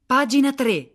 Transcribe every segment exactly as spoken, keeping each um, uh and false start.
Pagina tre.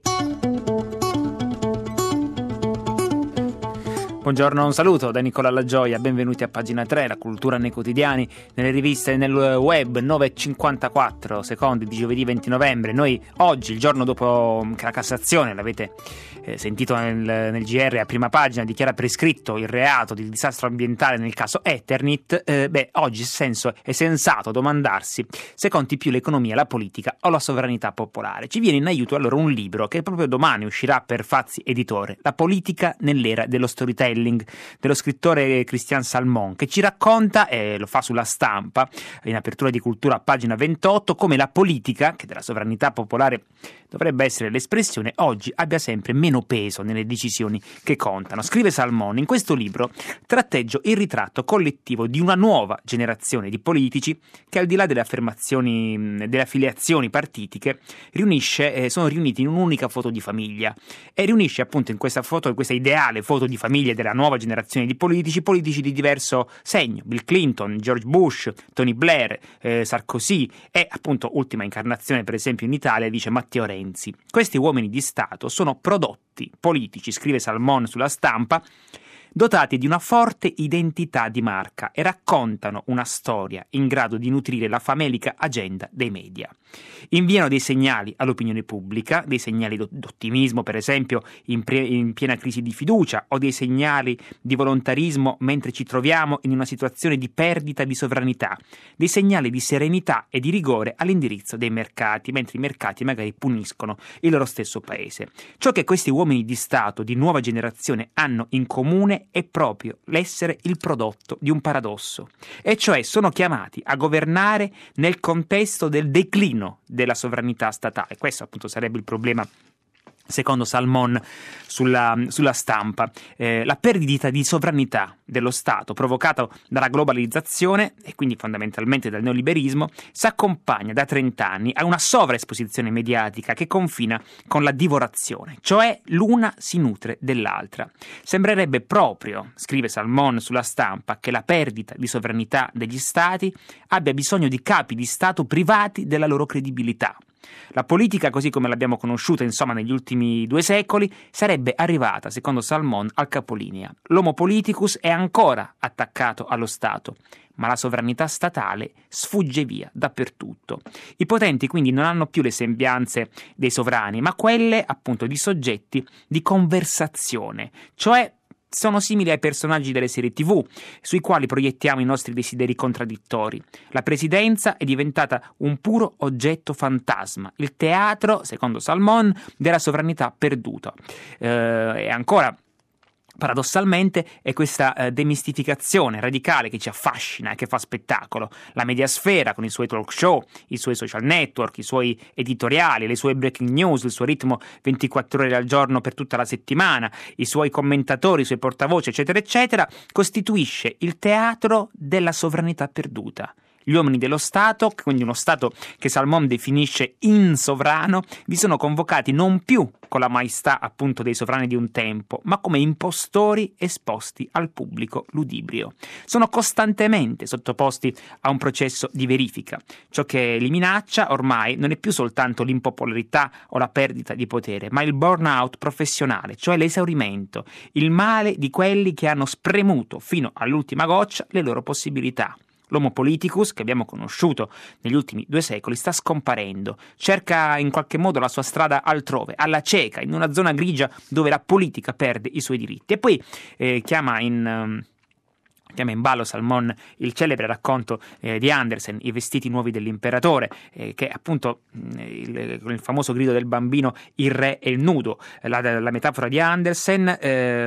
Buongiorno, un saluto da Nicola Lagioia, benvenuti a Pagina tre, la cultura nei quotidiani, nelle riviste e nel web. Nove e cinquantaquattro secondi di giovedì venti novembre. Noi oggi, il giorno dopo che la Cassazione, l'avete eh, sentito nel, nel G R a prima pagina, dichiara prescritto il reato di disastro ambientale nel caso Eternit, eh, beh, oggi senso, è sensato domandarsi se conti più l'economia, la politica o la sovranità popolare. Ci viene in aiuto allora un libro che proprio domani uscirà per Fazzi Editore, La politica nell'era dello storytelling, dello scrittore Christian Salmon, che ci racconta, e lo fa sulla Stampa in apertura di Cultura a pagina ventotto, come la politica, che della sovranità popolare dovrebbe essere l'espressione, oggi abbia sempre meno peso nelle decisioni che contano. Scrive Salmon: in questo libro tratteggio il ritratto collettivo di una nuova generazione di politici che, al di là delle affermazioni, delle affiliazioni partitiche, riunisce, eh, sono riuniti in un'unica foto di famiglia, e riunisce appunto in questa foto, in questa ideale foto di famiglia della nuova generazione di politici, politici di diverso segno: Bill Clinton, George Bush, Tony Blair, eh, Sarkozy e appunto ultima incarnazione per esempio in Italia dice Matteo Renzi. Questi uomini di Stato sono prodotti politici, scrive Salmon sulla Stampa, dotati di una forte identità di marca e raccontano una storia in grado di nutrire la famelica agenda dei media. Inviano dei segnali all'opinione pubblica, dei segnali d'ottimismo per esempio in, pre- in piena crisi di fiducia, o dei segnali di volontarismo mentre ci troviamo in una situazione di perdita di sovranità, dei segnali di serenità e di rigore all'indirizzo dei mercati, mentre i mercati magari puniscono il loro stesso paese. Ciò che questi uomini di Stato di nuova generazione hanno in comune è proprio l'essere il prodotto di un paradosso, e cioè sono chiamati a governare nel contesto del declino della sovranità statale. Questo appunto sarebbe il problema, secondo Salmon, sulla, sulla Stampa. Eh, la perdita di sovranità dello Stato provocata dalla globalizzazione e quindi fondamentalmente dal neoliberismo si accompagna da trent'anni a una sovraesposizione mediatica che confina con la divorazione, cioè l'una si nutre dell'altra. Sembrerebbe proprio, scrive Salmon sulla Stampa, che la perdita di sovranità degli Stati abbia bisogno di capi di Stato privati della loro credibilità. La politica, così come l'abbiamo conosciuta insomma negli ultimi due secoli, sarebbe arrivata, secondo Salmon, al capolinea. L'homo politicus è ancora attaccato allo Stato, ma la sovranità statale sfugge via dappertutto. I potenti quindi non hanno più le sembianze dei sovrani, ma quelle appunto di soggetti di conversazione, cioè sono simili ai personaggi delle serie tivù sui quali proiettiamo i nostri desideri contraddittori. La presidenza è diventata un puro oggetto fantasma, il teatro, secondo Salmon, della sovranità perduta. Eh, e ancora, paradossalmente, è questa eh, demistificazione radicale che ci affascina e che fa spettacolo. La mediasfera con i suoi talk show, i suoi social network, i suoi editoriali, le sue breaking news, il suo ritmo ventiquattro ore al giorno per tutta la settimana, i suoi commentatori, i suoi portavoce, eccetera eccetera, costituisce il teatro della sovranità perduta. Gli uomini dello Stato, quindi uno Stato che Salmon definisce insovrano, vi sono convocati non più con la maestà appunto dei sovrani di un tempo, ma come impostori esposti al pubblico ludibrio. Sono costantemente sottoposti a un processo di verifica. Ciò che li minaccia ormai non è più soltanto l'impopolarità o la perdita di potere, ma il burnout professionale, cioè l'esaurimento, il male di quelli che hanno spremuto fino all'ultima goccia le loro possibilità. L'homo politicus, che abbiamo conosciuto negli ultimi due secoli, sta scomparendo, cerca in qualche modo la sua strada altrove, alla cieca, in una zona grigia dove la politica perde i suoi diritti. E poi eh, chiama in... Um, Chiama in ballo Salmon il celebre racconto eh, di Andersen, I vestiti nuovi dell'imperatore, eh, che appunto mh, il, il famoso grido del bambino, il re e il nudo. La, la metafora di Andersen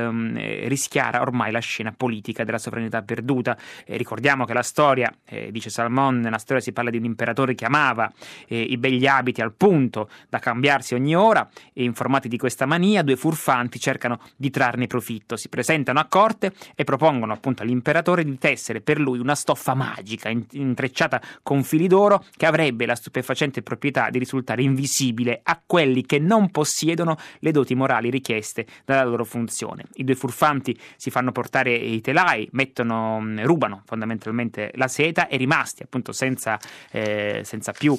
eh, rischiara ormai la scena politica della sovranità perduta. Eh, ricordiamo che la storia, eh, dice Salmon, nella storia si parla di un imperatore che amava eh, i begli abiti al punto da cambiarsi ogni ora, e informati di questa mania, due furfanti cercano di trarne profitto. Si presentano a corte e propongono appunto all'imperatore di tessere per lui una stoffa magica intrecciata con fili d'oro che avrebbe la stupefacente proprietà di risultare invisibile a quelli che non possiedono le doti morali richieste dalla loro funzione. I due furfanti si fanno portare i telai, mettono, rubano fondamentalmente la seta, e rimasti appunto senza, eh, senza più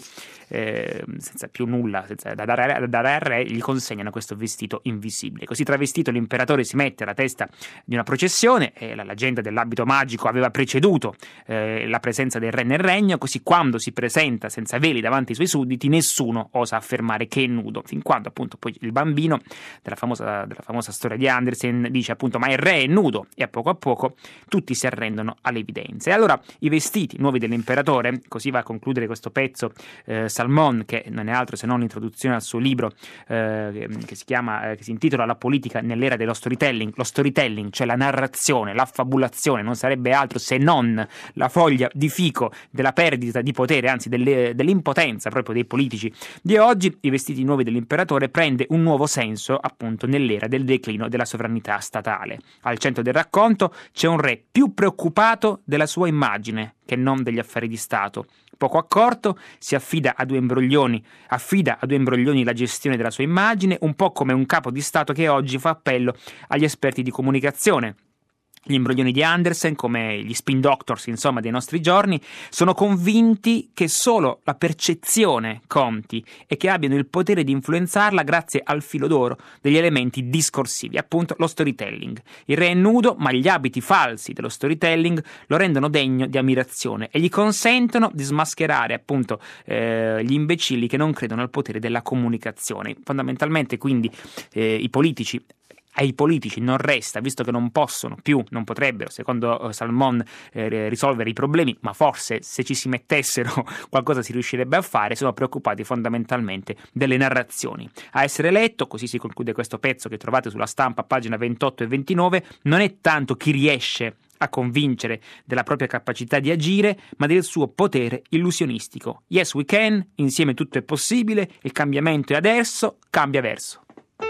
eh, senza più nulla senza da, dare, da dare al re, gli consegnano questo vestito invisibile. Così travestito l'imperatore si mette alla testa di una processione, e la leggenda dell'abito magico aveva preceduto eh, la presenza del re nel regno, così quando si presenta senza veli davanti ai suoi sudditi nessuno osa affermare che è nudo, fin quando appunto poi il bambino della famosa, della famosa storia di Andersen dice appunto ma il re è nudo, e a poco a poco tutti si arrendono alle evidenze. E allora i vestiti nuovi dell'imperatore, così va a concludere questo pezzo eh, Salmon, che non è altro se non l'introduzione al suo libro eh, che si chiama eh, che si intitola La politica nell'era dello storytelling. Lo storytelling, cioè la narrazione, l'affabulazione, non sarebbe altro se non la foglia di fico della perdita di potere, anzi delle, dell'impotenza proprio dei politici di oggi. I vestiti nuovi dell'imperatore prende un nuovo senso appunto nell'era del declino della sovranità statale. Al centro del racconto c'è un re più preoccupato della sua immagine che non degli affari di Stato. Poco accorto, si affida a due imbroglioni, affida a due imbroglioni la gestione della sua immagine, un po' come un capo di Stato che oggi fa appello agli esperti di comunicazione. Gli imbroglioni di Andersen, come gli spin doctors insomma dei nostri giorni, sono convinti che solo la percezione conti e che abbiano il potere di influenzarla grazie al filo d'oro degli elementi discorsivi, appunto lo storytelling. Il re è nudo, ma gli abiti falsi dello storytelling lo rendono degno di ammirazione e gli consentono di smascherare appunto eh, gli imbecilli che non credono al potere della comunicazione. Fondamentalmente quindi eh, i politici Ai politici non resta, visto che non possono più, non potrebbero, secondo Salmon, eh, risolvere i problemi, ma forse se ci si mettessero qualcosa si riuscirebbe a fare, sono preoccupati fondamentalmente delle narrazioni. A essere letto, così si conclude questo pezzo che trovate sulla Stampa, pagina ventotto e ventinove, non è tanto chi riesce a convincere della propria capacità di agire, ma del suo potere illusionistico. Yes we can, insieme tutto è possibile, il cambiamento è adesso, cambia verso.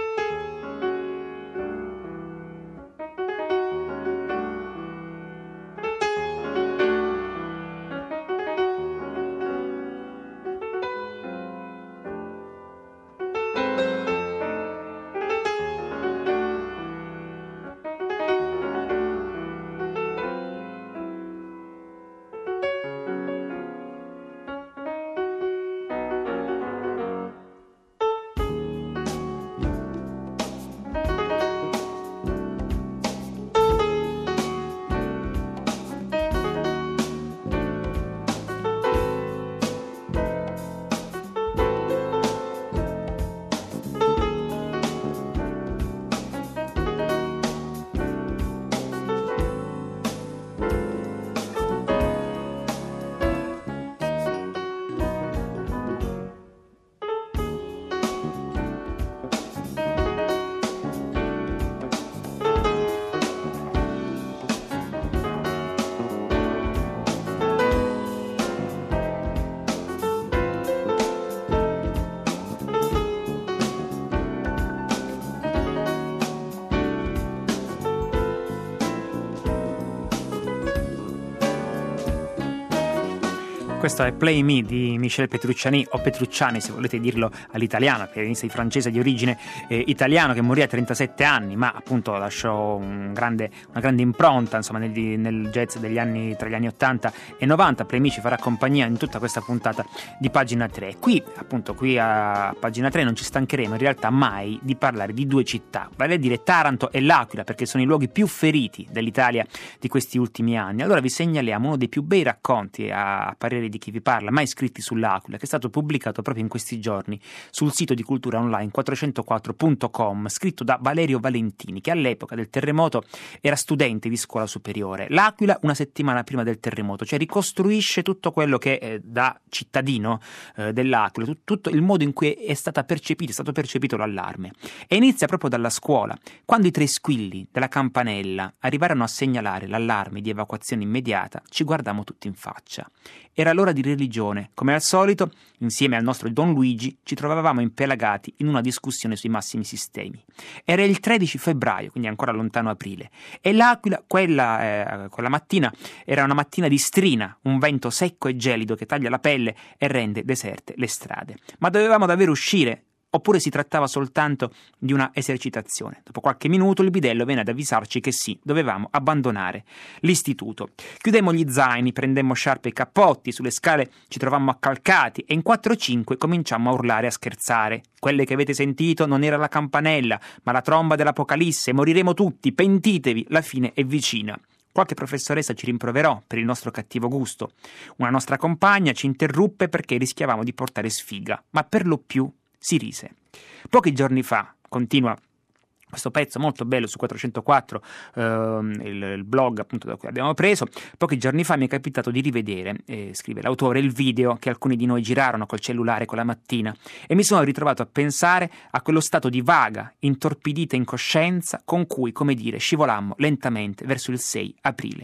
Questo è Play Me di Michel Petrucciani, o Petrucciani se volete dirlo all'italiano, pianista di francese di origine eh, italiano, che morì a trentasette anni, ma appunto lasciò un grande, una grande impronta insomma nel, nel jazz degli anni, tra gli anni ottanta e novanta. Play Me ci farà compagnia in tutta questa puntata di Pagina tre. Qui appunto qui a Pagina tre non ci stancheremo in realtà mai di parlare di due città, vale a dire Taranto e L'Aquila, perché sono i luoghi più feriti dell'Italia di questi ultimi anni. Allora vi segnaliamo uno dei più bei racconti a parere di chi vi parla, mai scritti sull'Aquila, che è stato pubblicato proprio in questi giorni sul sito di cultura online quattrocentoquattro punto com, scritto da Valerio Valentini, che all'epoca del terremoto era studente di scuola superiore. L'Aquila una settimana prima del terremoto, cioè ricostruisce tutto quello che eh, da cittadino eh, dell'Aquila, tut- tutto il modo in cui è stata percepita, è stato percepito l'allarme. E inizia proprio dalla scuola, quando i tre squilli della campanella arrivarono a segnalare l'allarme di evacuazione immediata, ci guardammo tutti in faccia. Era l'ora di religione. Come al solito, insieme al nostro Don Luigi, ci trovavamo impelagati in una discussione sui massimi sistemi. Era il tredici febbraio, quindi ancora lontano aprile, e l'Aquila, quella, eh, quella mattina, era una mattina di strina, un vento secco e gelido che taglia la pelle e rende deserte le strade. Ma dovevamo davvero uscire oppure si trattava soltanto di una esercitazione. Dopo qualche minuto il bidello venne ad avvisarci che sì, dovevamo abbandonare l'istituto. Chiudemmo gli zaini, prendemmo sciarpe e cappotti, sulle scale ci trovammo accalcati e in quattro o cinque cominciammo a urlare e a scherzare. Quelle che avete sentito non era la campanella, ma la tromba dell'Apocalisse, moriremo tutti, pentitevi, la fine è vicina. Qualche professoressa ci rimproverò per il nostro cattivo gusto. Una nostra compagna ci interruppe perché rischiavamo di portare sfiga, ma per lo più si rise. Pochi giorni fa, continua questo pezzo molto bello su quattrocentoquattro, ehm, il, il blog appunto da cui abbiamo preso, pochi giorni fa mi è capitato di rivedere, eh, scrive l'autore, il video che alcuni di noi girarono col cellulare quella mattina e mi sono ritrovato a pensare a quello stato di vaga, intorpidita incoscienza con cui, come dire, scivolammo lentamente verso il sei aprile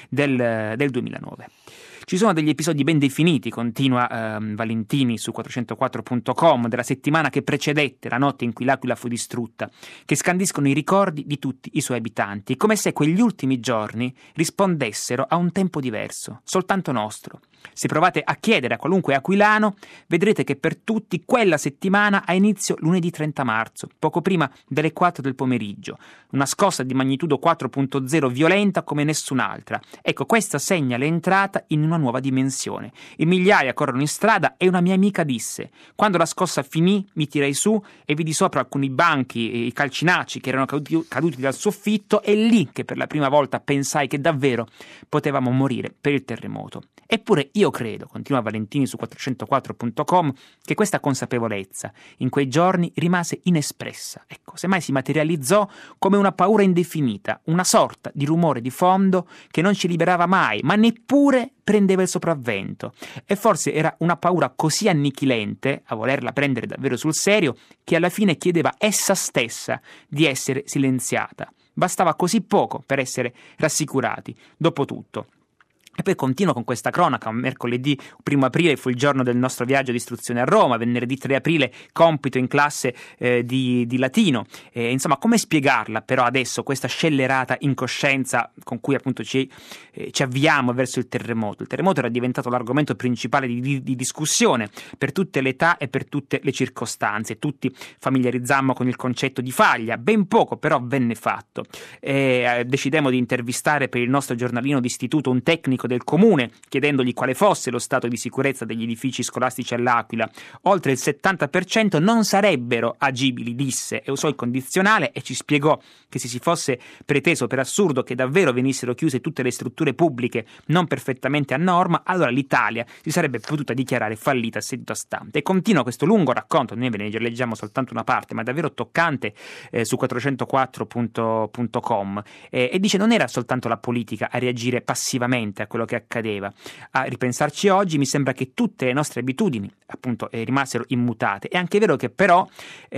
del, del duemilanove. Ci sono degli episodi ben definiti, continua ehm, Valentini su quattrocentoquattro punto com, della settimana che precedette la notte in cui l'Aquila fu distrutta, che scandiscono i ricordi di tutti i suoi abitanti, come se quegli ultimi giorni rispondessero a un tempo diverso, soltanto nostro. Se provate a chiedere a qualunque aquilano, vedrete che per tutti quella settimana ha inizio lunedì trenta marzo, poco prima delle quattro del pomeriggio. Una scossa di magnitudo quattro punto zero violenta come nessun'altra. Ecco, questa segna l'entrata in una nuova dimensione. I migliaia corrono in strada e una mia amica disse: quando la scossa finì, mi tirai su e vidi sopra alcuni banchi e i calcinacci che erano caduti, caduti dal soffitto, e lì che per la prima volta pensai che davvero potevamo morire per il terremoto. Eppure io credo, continua Valentini su quattrocentoquattro punto com, che questa consapevolezza in quei giorni rimase inespressa. Ecco, semmai si materializzò come una paura indefinita, una sorta di rumore di fondo che non ci liberava mai, ma neppure prendeva il sopravvento. E forse era una paura così annichilente, a volerla prendere davvero sul serio, che alla fine chiedeva essa stessa di essere silenziata. Bastava così poco per essere rassicurati, dopo tutto. E poi continuo con questa cronaca. Mercoledì primo aprile fu il giorno del nostro viaggio di istruzione a Roma, venerdì tre aprile compito in classe eh, di, di latino. Eh, insomma, come spiegarla però adesso questa scellerata incoscienza con cui appunto ci, eh, ci avviamo verso il terremoto? Il terremoto era diventato l'argomento principale di, di, di discussione per tutte le età e per tutte le circostanze. Tutti familiarizzammo con il concetto di faglia, ben poco però venne fatto. Eh, decidemmo di intervistare per il nostro giornalino d'istituto un tecnico del comune, chiedendogli quale fosse lo stato di sicurezza degli edifici scolastici all'Aquila. Oltre il settanta per cento non sarebbero agibili, disse, e usò il condizionale e ci spiegò che se si fosse preteso per assurdo che davvero venissero chiuse tutte le strutture pubbliche non perfettamente a norma, allora l'Italia si sarebbe potuta dichiarare fallita a seduta stante. E continua questo lungo racconto, noi ve ne leggiamo soltanto una parte, ma davvero toccante, eh, su quattrocentoquattro punto com, eh, e dice: non era soltanto la politica a reagire passivamente a quello che accadeva. A ripensarci oggi mi sembra che tutte le nostre abitudini appunto eh, rimasero immutate. È anche vero che però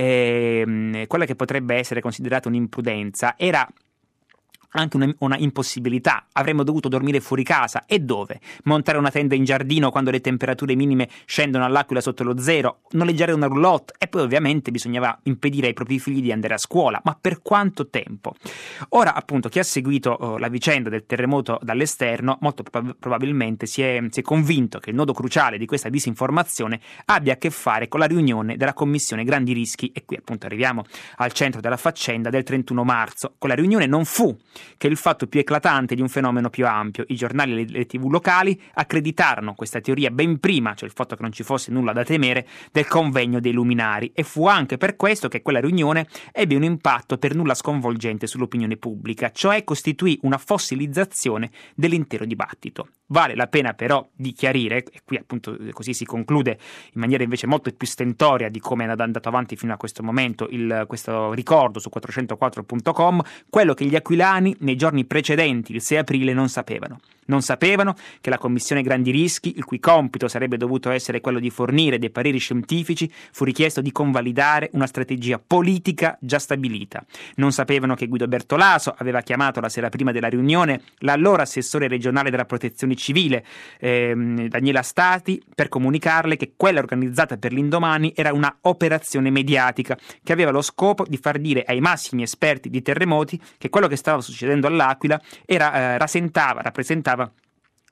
eh, quella che potrebbe essere considerata un'imprudenza era anche una, una impossibilità. Avremmo dovuto dormire fuori casa. E dove? Montare una tenda in giardino quando le temperature minime scendono all'Aquila sotto lo zero, noleggiare una roulotte, e poi ovviamente bisognava impedire ai propri figli di andare a scuola. Ma per quanto tempo? Ora appunto chi ha seguito oh, la vicenda del terremoto dall'esterno molto prob- probabilmente si è, si è convinto che il nodo cruciale di questa disinformazione abbia a che fare con la riunione della commissione grandi rischi, e qui appunto arriviamo al centro della faccenda, del trentuno marzo. Quella riunione non fu che il fatto più eclatante di un fenomeno più ampio. I giornali e le tivù locali accreditarono questa teoria ben prima, cioè il fatto che non ci fosse nulla da temere, del convegno dei luminari, e fu anche per questo che quella riunione ebbe un impatto per nulla sconvolgente sull'opinione pubblica, cioè costituì una fossilizzazione dell'intero dibattito. Vale la pena però di chiarire, e qui appunto così si conclude in maniera invece molto più stentoria di come è andato avanti fino a questo momento il, questo ricordo su quattrocentoquattro punto com, quello che gli aquilani nei giorni precedenti il sei aprile non sapevano. Non sapevano che la commissione grandi rischi, il cui compito sarebbe dovuto essere quello di fornire dei pareri scientifici, fu richiesto di convalidare una strategia politica già stabilita. Non sapevano che Guido Bertolaso aveva chiamato la sera prima della riunione l'allora assessore regionale della protezione civile, ehm, Daniela Stati, per comunicarle che quella organizzata per l'indomani era una operazione mediatica che aveva lo scopo di far dire ai massimi esperti di terremoti che quello che stava succedendo all'Aquila era, eh, rasentava, rappresentava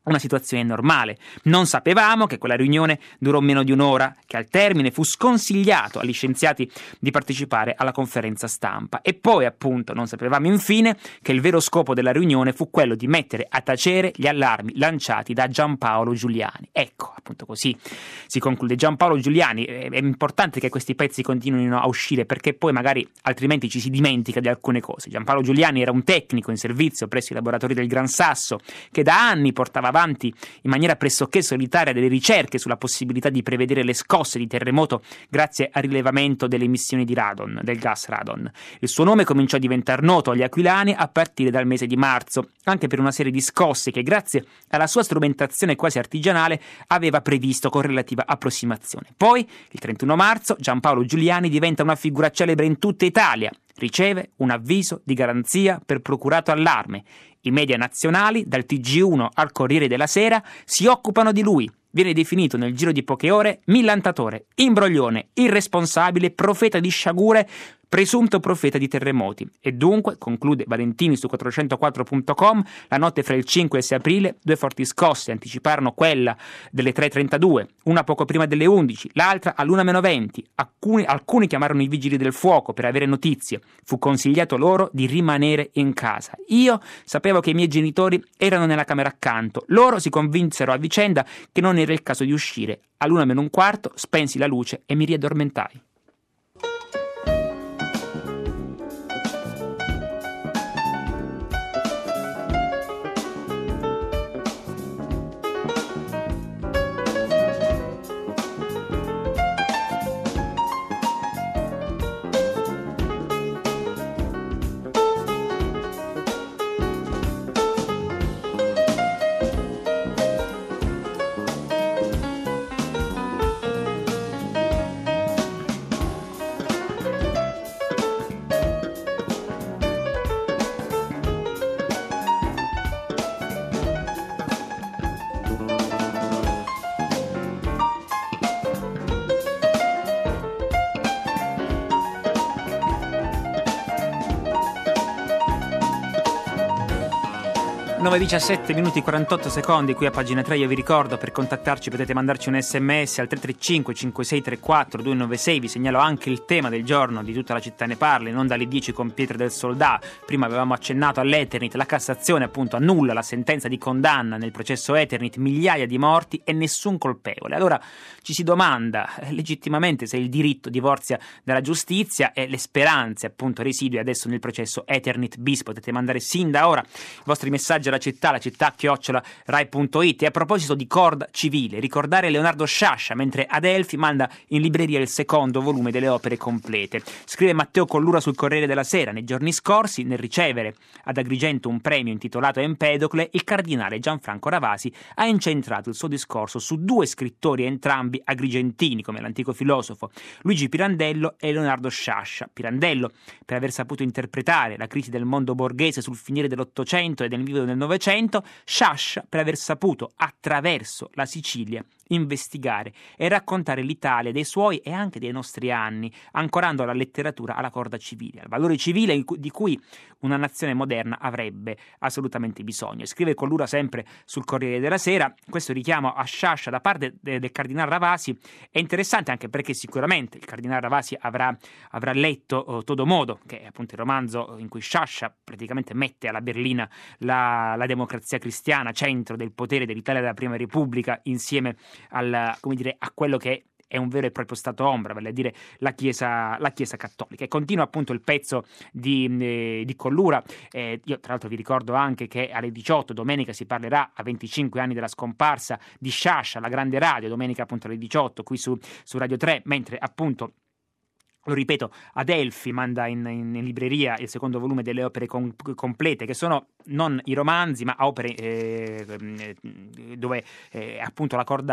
una situazione normale. Non sapevamo che quella riunione durò meno di un'ora, che al termine fu sconsigliato agli scienziati di partecipare alla conferenza stampa. E poi, appunto, non sapevamo infine che il vero scopo della riunione fu quello di mettere a tacere gli allarmi lanciati da Giampaolo Giuliani. Ecco, appunto così si conclude. Giampaolo Giuliani, è importante che questi pezzi continuino a uscire, perché poi magari altrimenti ci si dimentica di alcune cose. Giampaolo Giuliani era un tecnico in servizio presso i laboratori del Gran Sasso, che da anni portava avanti in maniera pressoché solitaria delle ricerche sulla possibilità di prevedere le scosse di terremoto grazie al rilevamento delle emissioni di radon, del gas radon. Il suo nome cominciò a diventare noto agli aquilani a partire dal mese di marzo, anche per una serie di scosse che, grazie alla sua strumentazione quasi artigianale, aveva previsto con relativa approssimazione. Poi, il trentuno marzo, Giampaolo Giuliani diventa una figura celebre in tutta Italia. Riceve un avviso di garanzia per procurato allarme. I media nazionali, dal T G uno al Corriere della Sera, si occupano di lui. Viene definito nel giro di poche ore millantatore, imbroglione, irresponsabile, profeta di sciagure, presunto profeta di terremoti. E dunque, conclude Valentini su quattrocentoquattro punto com, la notte fra il cinque e il sei aprile due forti scosse anticiparono quella delle tre e trentadue, una poco prima delle undici, l'altra all'una meno venti. Alcuni, alcuni chiamarono i vigili del fuoco per avere notizie. Fu consigliato loro di rimanere in casa. Io sapevo che i miei genitori erano nella camera accanto. Loro si convinsero a vicenda che non era il caso di uscire. All'una meno un quarto spensi la luce e mi riaddormentai. nove e diciassette minuti e quarantotto secondi qui a pagina tre. Io vi ricordo, per contattarci potete mandarci un sms al tre tre cinque cinque sei tre quattro due nove sei. Vi segnalo anche il tema del giorno di Tutta la città ne parla, in onda alle dieci con Pietro del Soldà. Prima avevamo accennato all'Eternit, la Cassazione appunto annulla la sentenza di condanna nel processo Eternit, migliaia di morti e nessun colpevole. Allora ci si domanda eh, legittimamente se il diritto divorzia dalla giustizia e le speranze appunto residue adesso nel processo Eternit bis. Potete mandare sin da ora i vostri messaggi alla città, la città chiocciola rai punto it. E a proposito di corda civile, ricordare Leonardo Sciascia, mentre Adelphi manda in libreria il secondo volume delle opere complete. Scrive Matteo Collura sul Corriere della Sera: nei giorni scorsi, nel ricevere ad Agrigento un premio intitolato Empedocle, il cardinale Gianfranco Ravasi ha incentrato il suo discorso su due scrittori entrambi agrigentini, come l'antico filosofo Luigi Pirandello e Leonardo Sciascia. Pirandello per aver saputo interpretare la crisi del mondo borghese sul finire dell'Ottocento e nel vivo del Novecento, Sciascia per aver saputo attraverso la Sicilia investigare e raccontare l'Italia dei suoi e anche dei nostri anni, ancorando la letteratura alla corda civile, al valore civile di cui una nazione moderna avrebbe assolutamente bisogno. Scrive Collura sempre sul Corriere della Sera: questo richiamo a Sciascia da parte de- del cardinale Ravasi è interessante anche perché sicuramente il cardinale Ravasi avrà, avrà letto uh, Todomodo, che è appunto il romanzo in cui Sciascia praticamente mette alla berlina la, la democrazia cristiana, centro del potere dell'Italia della Prima Repubblica, insieme al, come dire, a quello che è un vero e proprio stato ombra, vale a dire la Chiesa, la Chiesa cattolica. E continua appunto il pezzo di, eh, di Collura. Eh, io tra l'altro vi ricordo anche che alle diciotto domenica si parlerà, a venticinque anni dalla scomparsa di Sciascia, la grande radio, domenica appunto alle diciotto qui su, su Radio tre, mentre appunto, lo ripeto, Adelphi manda in, in, in libreria il secondo volume delle opere com- complete, che sono non i romanzi ma opere eh, dove eh, appunto la corda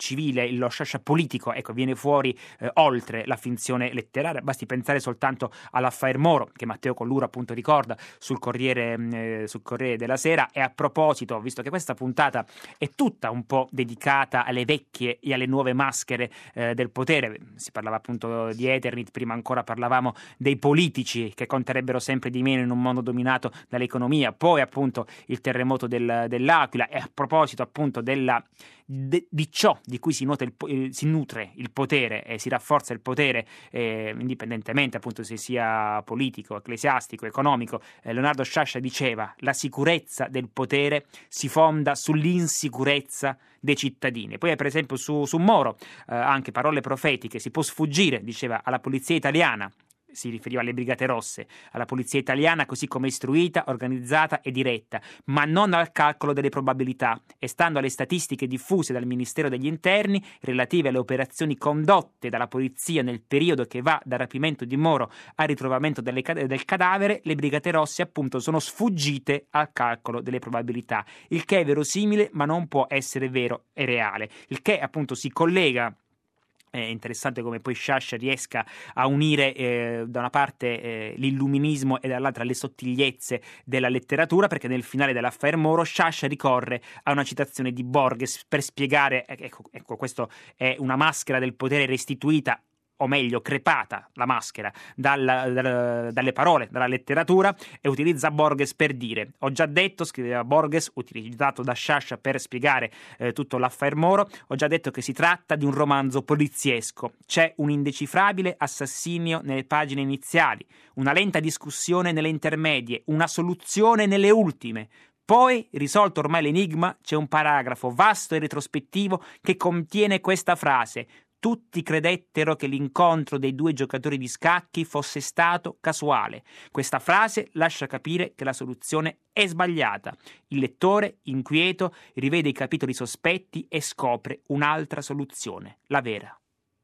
civile, lo Sciascia politico, ecco, viene fuori eh, oltre la finzione letteraria. Basti pensare soltanto all'Affair Moro, che Matteo Collura appunto ricorda sul Corriere, eh, sul Corriere della Sera. E a proposito, visto che questa puntata è tutta un po' dedicata alle vecchie e alle nuove maschere eh, del potere, si parlava appunto di Eternit, prima ancora parlavamo dei politici che conterebbero sempre di meno in un mondo dominato dall'economia, poi appunto il terremoto del, dell'Aquila. E a proposito appunto della De, di ciò di cui si, nutre il, eh, si nutre il potere e si rafforza il potere, eh, indipendentemente appunto se sia politico, ecclesiastico, economico, eh, Leonardo Sciascia diceva: la sicurezza del potere si fonda sull'insicurezza dei cittadini. Poi per esempio su, su Moro, eh, anche parole profetiche: si può sfuggire, diceva, alla polizia italiana. Si riferiva alle Brigate Rosse, alla polizia italiana così come istruita, organizzata e diretta, ma non al calcolo delle probabilità, e stando alle statistiche diffuse dal Ministero degli Interni relative alle operazioni condotte dalla polizia nel periodo che va dal rapimento di Moro al ritrovamento delle, del cadavere, le Brigate Rosse appunto sono sfuggite al calcolo delle probabilità, il che è verosimile ma non può essere vero e reale, il che appunto si collega. È interessante come poi Sciascia riesca a unire eh, da una parte eh, l'illuminismo e dall'altra le sottigliezze della letteratura, perché nel finale dell'Affair Moro Sciascia ricorre a una citazione di Borges per spiegare, ecco, ecco questo è una maschera del potere restituita, o meglio crepata la maschera dalla, dalla, dalle parole, dalla letteratura, e utilizza Borges per dire: ho già detto, scriveva Borges, utilizzato da Sciascia per spiegare eh, tutto l'Affair Moro, ho già detto che si tratta di un romanzo poliziesco, c'è un indecifrabile assassinio nelle pagine iniziali, una lenta discussione nelle intermedie, una soluzione nelle ultime. Poi, risolto ormai l'enigma, c'è un paragrafo vasto e retrospettivo che contiene questa frase: tutti credettero che l'incontro dei due giocatori di scacchi fosse stato casuale. Questa frase lascia capire che la soluzione è sbagliata. Il lettore, inquieto, rivede i capitoli sospetti e scopre un'altra soluzione, la vera.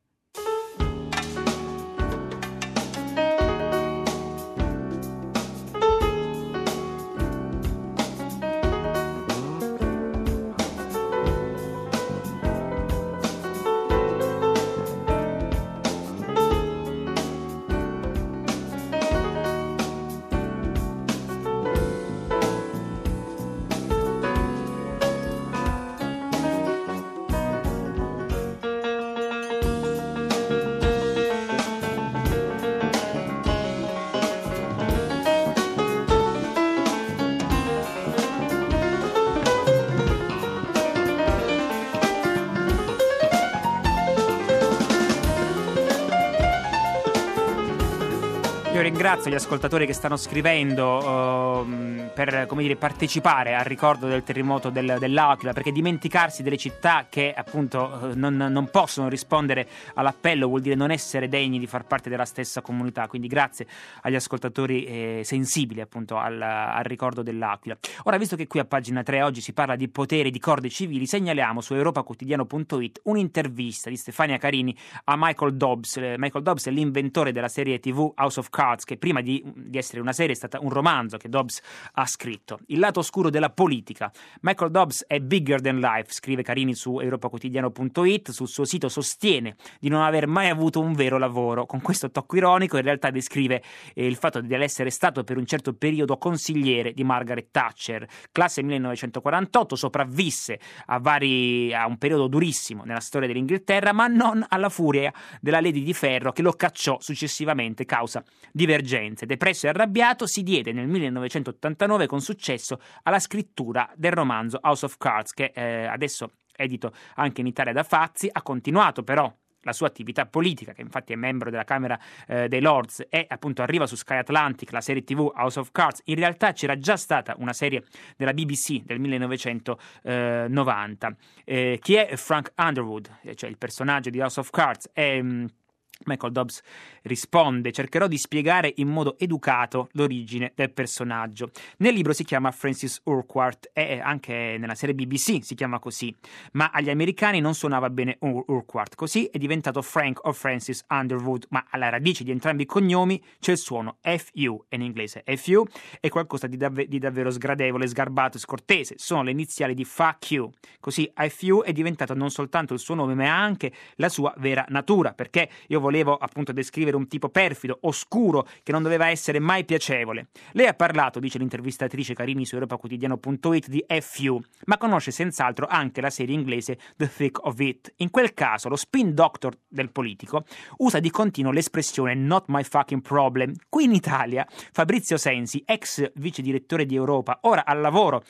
Io ringrazio gli ascoltatori che stanno scrivendo uh, per, come dire, partecipare al ricordo del terremoto del, dell'Aquila, perché dimenticarsi delle città che appunto non, non possono rispondere all'appello vuol dire non essere degni di far parte della stessa comunità. Quindi grazie agli ascoltatori eh, sensibili appunto al, al ricordo dell'Aquila. Ora, visto che qui a pagina tre oggi si parla di potere, di corde civili, segnaliamo su europaquotidiano punto it un'intervista di Stefania Carini a Michael Dobbs. Michael Dobbs è l'inventore della serie tivù House of Cards, che prima di, di essere una serie è stata un romanzo che Dobbs ha scritto. Il lato oscuro della politica. Michael Dobbs è bigger than life, scrive Carini su europaquotidiano punto it. Sul suo sito sostiene di non aver mai avuto un vero lavoro. Con questo tocco ironico in realtà descrive eh, il fatto di essere stato per un certo periodo consigliere di Margaret Thatcher. Classe millenovecentoquarantotto, sopravvisse a, vari, a un periodo durissimo nella storia dell'Inghilterra, ma non alla furia della Lady di Ferro che lo cacciò successivamente causa divergenze. Depresso e arrabbiato, si diede nel millenovecentottantanove con successo alla scrittura del romanzo House of Cards, che eh, adesso edito anche in Italia da Fazzi. Ha continuato però la sua attività politica, che infatti è membro della Camera eh, dei Lords, e appunto arriva su Sky Atlantic la serie tivù House of Cards. In realtà c'era già stata una serie della B B C del millenovecentonovanta. Eh, chi è Frank Underwood? Cioè il personaggio di House of Cards è... Mh, Michael Dobbs risponde: cercherò di spiegare in modo educato l'origine del personaggio. Nel libro si chiama Francis Urquhart e anche nella serie B B C si chiama così, ma agli americani non suonava bene Ur- Urquhart, così è diventato Frank o Francis Underwood, ma alla radice di entrambi i cognomi c'è il suono F U, in inglese F U è qualcosa di, dav- di davvero sgradevole, sgarbato e scortese, sono le iniziali di fuck you, così F U è diventato non soltanto il suo nome ma anche la sua vera natura, perché io volevo appunto descrivere un tipo perfido, oscuro, che non doveva essere mai piacevole. Lei ha parlato, dice l'intervistatrice Carini su europa quotidiano punto it, di F U, ma conosce senz'altro anche la serie inglese The Thick of It. In quel caso lo spin doctor del politico usa di continuo l'espressione not my fucking problem. Qui in Italia Fabrizio Sensi, ex vice direttore di Europa, ora al lavoro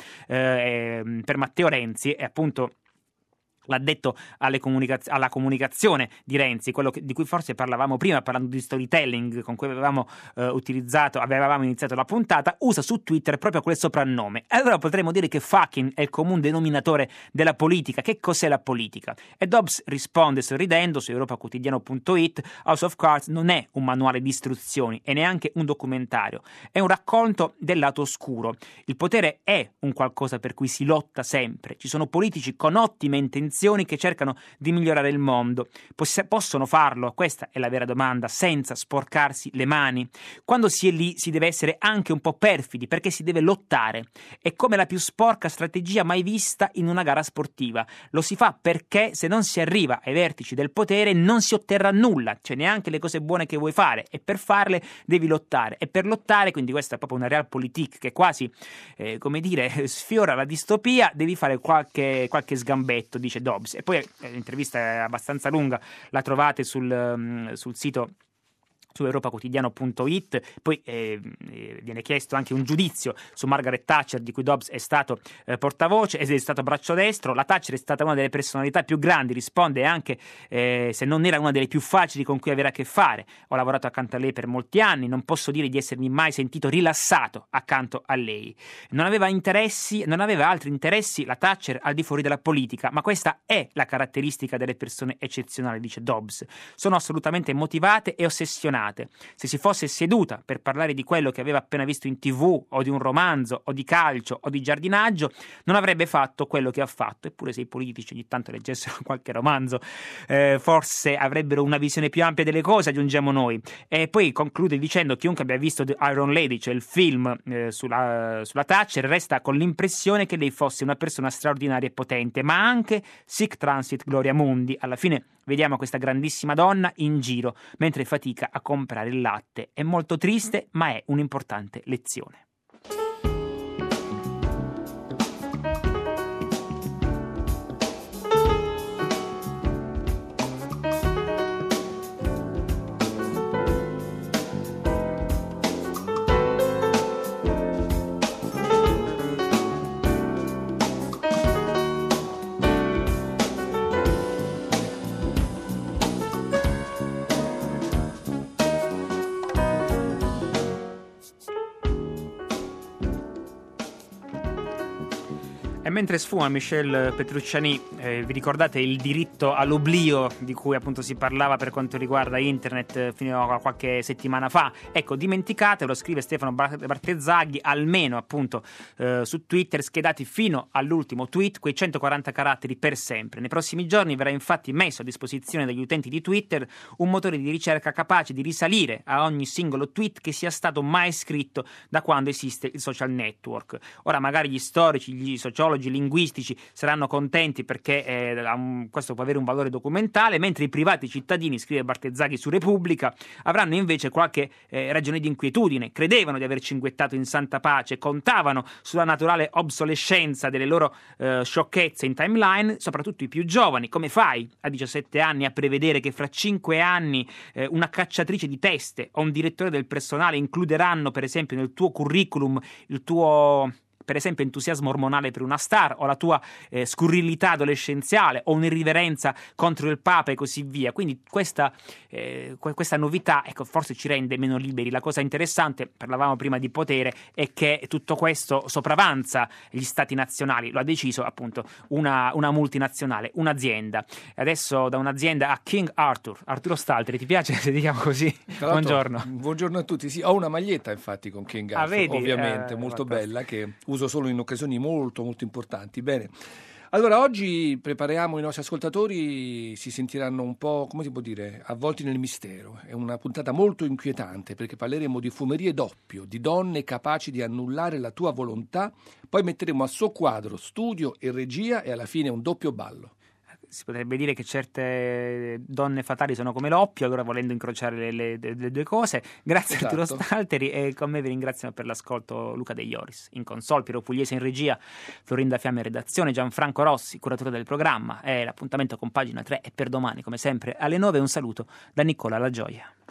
eh, per Matteo Renzi, e appunto l'ha detto alle comunicaz- alla comunicazione di Renzi, quello che, di cui forse parlavamo prima, parlando di storytelling con cui avevamo eh, utilizzato, avevamo iniziato la puntata, usa su Twitter proprio quel soprannome. E allora potremmo dire che fucking è il comune denominatore della politica. Che cos'è la politica? E Dobbs risponde sorridendo su europa quotidiano punto it: House of Cards non è un manuale di istruzioni e neanche un documentario, è un racconto del lato oscuro. Il potere è un qualcosa per cui si lotta sempre. Ci sono politici con ottime intenzioni che cercano di migliorare il mondo. Poss- possono farlo? Questa è la vera domanda, senza sporcarsi le mani. Quando si è lì si deve essere anche un po' perfidi, perché si deve lottare. È come la più sporca strategia mai vista in una gara sportiva. Lo si fa perché se non si arriva ai vertici del potere non si otterrà nulla, cioè neanche le cose buone che vuoi fare, e per farle devi lottare. E per lottare, quindi questa è proprio una realpolitik che quasi, eh, come dire, sfiora la distopia, devi fare qualche, qualche sgambetto, dice Dobbs. E poi eh, l'intervista è abbastanza lunga, la trovate sul, um, sul sito su europa quotidiano punto it. Poi eh, viene chiesto anche un giudizio su Margaret Thatcher, di cui Dobbs è stato eh, portavoce ed è stato braccio destro. La Thatcher è stata una delle personalità più grandi, risponde anche eh, se non era una delle più facili con cui avere a che fare. Ho lavorato accanto a lei per molti anni, non posso dire di essermi mai sentito rilassato accanto a lei. Non aveva interessi, non aveva altri interessi la Thatcher al di fuori della politica, ma questa è la caratteristica delle persone eccezionali, dice Dobbs. Sono assolutamente motivate e ossessionate. Se si fosse seduta per parlare di quello che aveva appena visto in tv, o di un romanzo, o di calcio, o di giardinaggio, non avrebbe fatto quello che ha fatto. Eppure se i politici ogni tanto leggessero qualche romanzo, eh, forse avrebbero una visione più ampia delle cose, aggiungiamo noi. E poi conclude dicendo: chiunque abbia visto The Iron Lady, cioè il film eh, sulla, sulla Thatcher, resta con l'impressione che lei fosse una persona straordinaria e potente, ma anche sic transit gloria mundi. Alla fine vediamo questa grandissima donna in giro mentre fatica a comprare il latte. È molto triste, ma è un'importante lezione. E mentre sfuma Michel Petrucciani, eh, vi ricordate il diritto all'oblio di cui appunto si parlava per quanto riguarda internet eh, fino a qualche settimana fa? Ecco, dimenticatelo, scrive Stefano Bartezzaghi, almeno appunto eh, su Twitter, schedati fino all'ultimo tweet quei centoquaranta caratteri per sempre. Nei prossimi giorni verrà infatti messo a disposizione degli utenti di Twitter un motore di ricerca capace di risalire a ogni singolo tweet che sia stato mai scritto da quando esiste il social network. Ora magari gli storici, gli sociologi, i linguistici saranno contenti perché eh, um, questo può avere un valore documentale, mentre i privati cittadini, scrive Bartezzaghi su Repubblica, avranno invece qualche eh, ragione di inquietudine. Credevano di aver cinguettato in santa pace, contavano sulla naturale obsolescenza delle loro eh, sciocchezze in timeline, soprattutto i più giovani. Come fai a diciassette anni a prevedere che fra cinque anni eh, una cacciatrice di teste o un direttore del personale includeranno per esempio nel tuo curriculum il tuo per esempio entusiasmo ormonale per una star, o la tua eh, scurrilità adolescenziale, o un'irriverenza contro il Papa e così via. Quindi questa, eh, questa novità, ecco, forse ci rende meno liberi. La cosa interessante, parlavamo prima di potere, è che tutto questo sopravanza gli stati nazionali. Lo ha deciso appunto una, una multinazionale, un'azienda. Adesso da un'azienda a King Arthur. Arturo Stalteri, ti piace se diciamo così? Buongiorno. Buongiorno a tutti. Sì, ho una maglietta infatti con King Arthur, ah, vedi? Ovviamente, eh, molto fantastico. Bella, che uso solo in occasioni molto molto importanti. Bene. Allora, oggi prepariamo, i nostri ascoltatori si sentiranno un po', come si può dire, avvolti nel mistero. È una puntata molto inquietante, perché parleremo di fumerie d'oppio, di donne capaci di annullare la tua volontà, poi metteremo a soqquadro studio e regia e alla fine un doppio ballo. Si potrebbe dire che certe donne fatali sono come l'oppio, allora volendo incrociare le, le, le due cose. Grazie a Arturo Stalteri, e con me vi ringraziamo per l'ascolto Luca De Ioris. In console, Piero Pugliese in regia, Florinda Fiamma in redazione, Gianfranco Rossi, curatore del programma. E l'appuntamento con Pagina tre è per domani, come sempre, alle nove. Un saluto da Nicola La Gioia.